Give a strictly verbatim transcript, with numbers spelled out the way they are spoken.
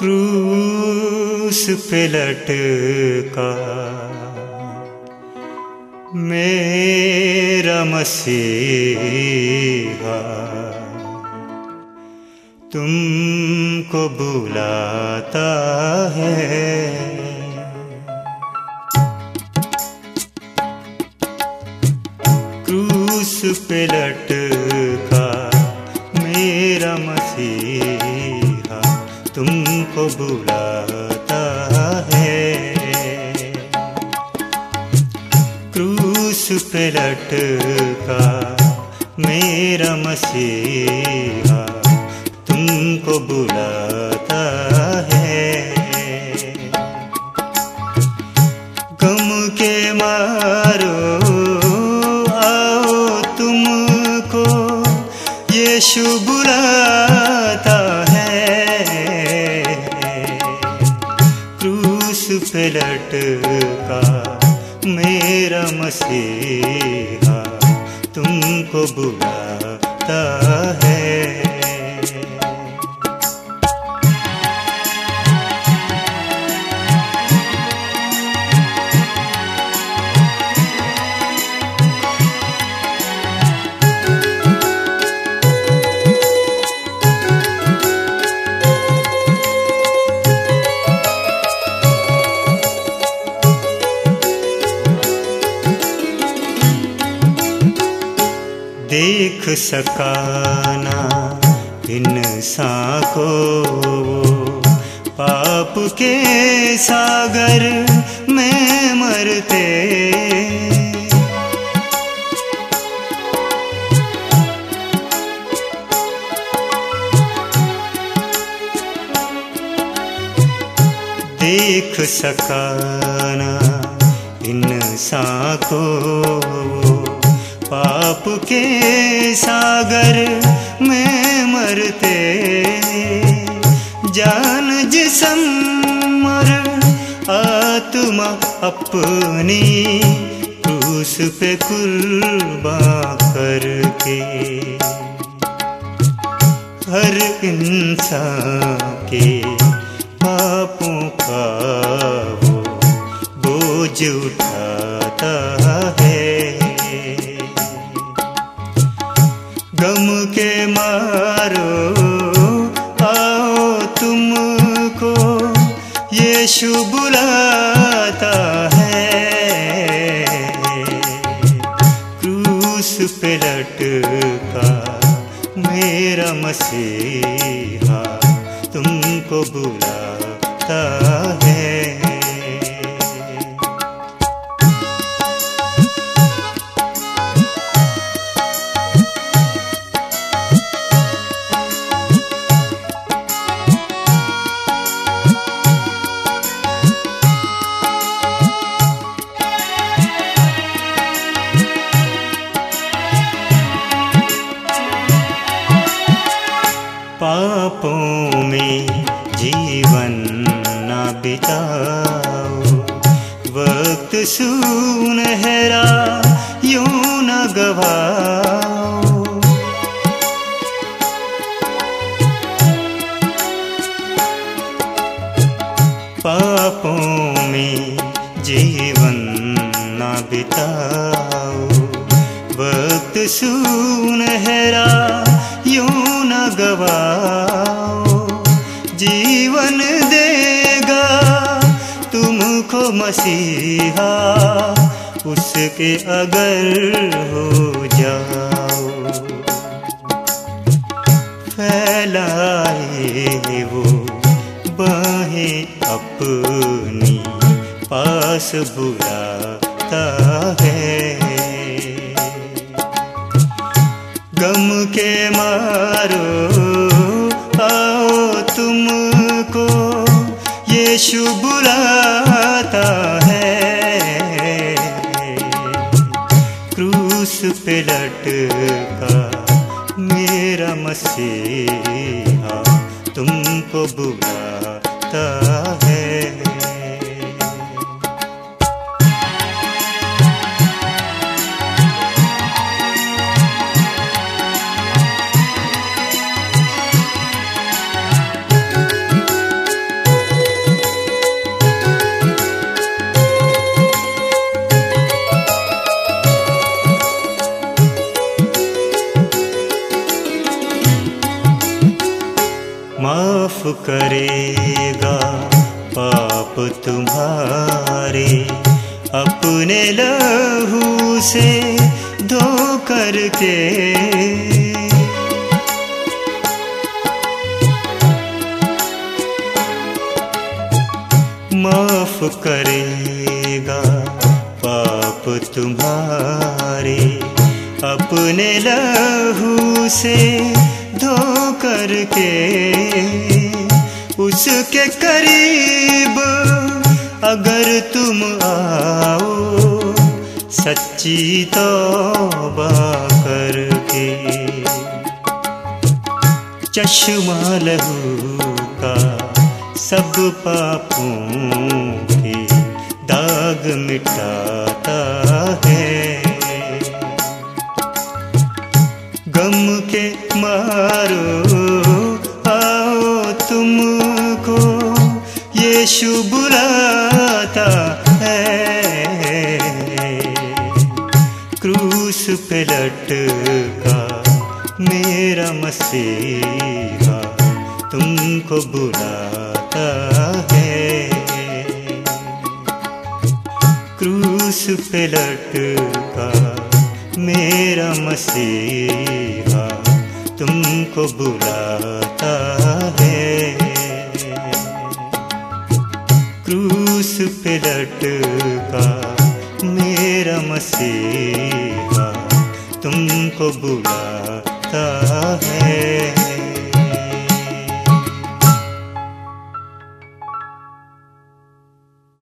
क्रूस पे लटका मेरा मसीहा तुमको बुलाता है। क्रूस पे लटका मेरा मसीहा तुमको बुलाता है। क्रूस पे लटका मेरा मसीहा तुमको बुलाता है। गम के मारो आओ तुमको यीशु बुलाता है। क्रूस पे लटका मेरा मसीहा तुमको बुलाता है। देख सका ना इंसान को पाप के सागर में मरते। देख सका ना इंसान को पाप के सागर में मरते। जान जिस्म मर आत्मा अपनी क्रूस पे कुर्बान करके हर इंसान के पापों का वो बोझ उठाता है। गम के मारो आओ तुमको यीशु बुलाता है। क्रूस पे लटका मेरा मसीहा तुमको बुलाता है। पापों में जीवन न बिताओ, वक्त सुनहरा यूं न गवाओ। पापों में जीवन न बिताओ, वक्त सुनहरा यूं न गवाओ। जीवन देगा तुमको मसीहा, उसके अगर हो जाओ। फैलाए वो बाहें अपनी, पास बुलाता है। गम के मारो आओ तुमको यीशु बुलाता है। क्रूस पे लटका मेरा मसीहा तुमको बुलाता है। माफ करेगा पाप तुम्हारे, अपने लहू से धो करके। माफ करेगा पाप तुम्हारे, अपने लहू से धो करके। उसके करीब अगर तुम आओ, सच्ची तौबा करके। चश्मा लहू का सब पापों के दाग मिटाता है। गम के मारो आओ तुमको, यीशु बुलाता है। क्रूस पे लटका मेरा मसीहा तुमको बुलाता है। क्रूस पे लटका मेरा मसीहा तुमको बुलाता है। क्रूस पे लटका मेरा मसीहा तुमको बुलाता है।